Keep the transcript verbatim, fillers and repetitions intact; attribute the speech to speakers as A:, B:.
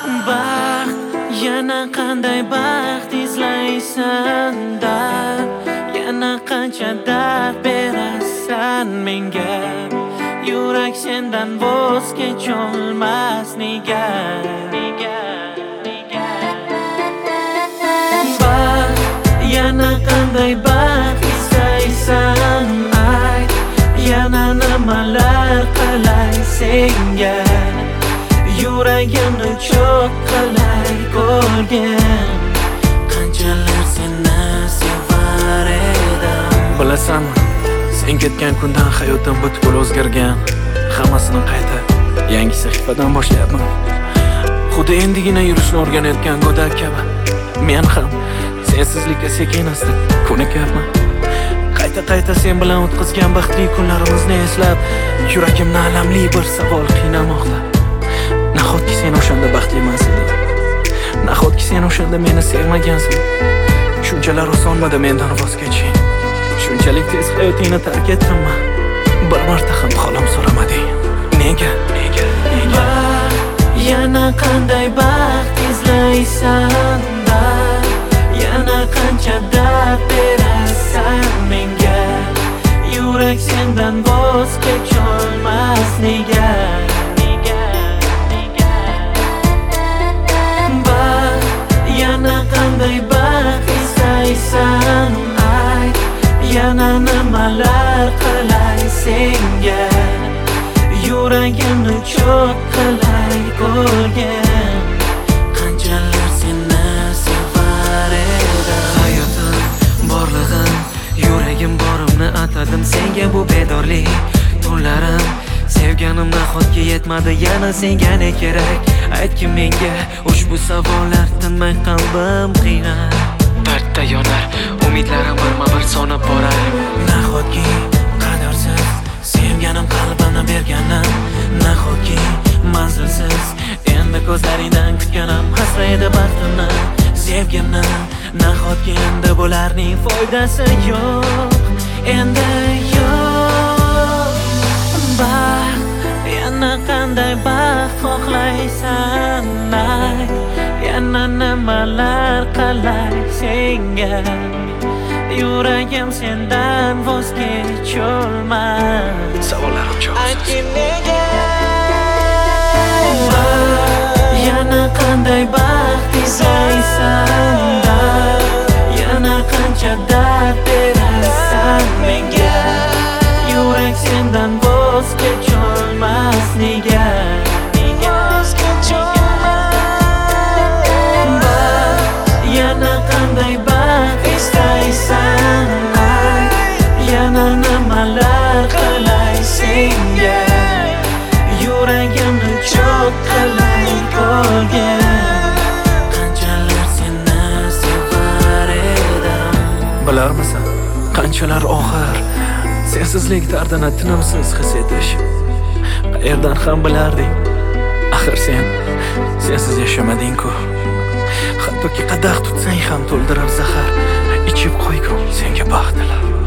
A: Baxt, yana qanday baxt izlaysan dard, yana qancha dard berasan menga. Yurak sendan voz kecholmas nega, nega, nega. Baxt, yana qanday baxt izlaysan ayt, yana nimalar qilay senga. Yuragimni cho'q qilay ko'rgin, qanchalar seni sevar edim.
B: Bilasanmi, sen ketgan kundan hayotim butkul o'zgargan. Hammasini qayta yangi sahifadan boshlayapman. Xuddi endigina yurishni o'rganayotgan go'dak kabi men ham sensizlikka sekin-asta ko'nikyapman. Qayta-qayta sen bilan o'tkazgan baxtli kunlarimizni eslab, yuragimni alamli bir savol qiynamoqda. Nahotki sen o'shanda baxtli emasding? Nahotki sen o'shanda meni sevmagansan? Shunchalar osonmidi mendan voz keching. Shunchalik tez hayotingni tark etdimmi? Bir marta ham holam so'ramading. Nega? Nega? Nega?
A: Yana qanday baxt izlaysan dard, yana qancha dard berasan menga. Yurak sendan voz kecholmas nega. Yana qanday baxt izlaysan ayt, yana nimalar qilay senga. Yuragimni cho'q qilay ko'rgin, qanchalar seni sevar edim.
C: Hayotim, borlig'im, yuragim borimni atadim senga. Bu bedorlik tunlarim, sevganim nahotki yetmadi, yana senga ne kerak? Aytgin menga ushbu savollar, tinmay qalbim qiynab. Dardda yonar umidlarim birma-bir so'nib borar.
A: Nahotki qadrsiz sevganim qalbimni berganim, nahotki manzilsiz endi ko'zlaringdan kutganim hasraydi baxtimni, sevgimni. Nahotki endi bularning foydasi yo'q, endi yo'q. Baxt, yana qanday baxt xohlaysan ayt, yana nimalar qilay senga. Yuragim sendan voz kecholmas.
B: Savollarim cho'q.
A: Aytgin nega? Yana qanday baxt izlaysan dard, yana qancha dard berasan menga. Yurak sendan voz kecholmas nega. Voz kecholmas. Yana qanday baxt istaysan ayt, yana nimalar qilay senga. Yuragimni cho'q qilay ko'rgin, qanchalar seni sevar edim.
B: Bilarmisan, qanchalar og'ir sensizlik dardini tinimsiz his etish. Qayerdan ham bilarding? Axir sen sensiz yashamading-ku. Hattoki qadah tutsang ham to'ldirar zahar. Ichib qo'ygum senga baxt tilab.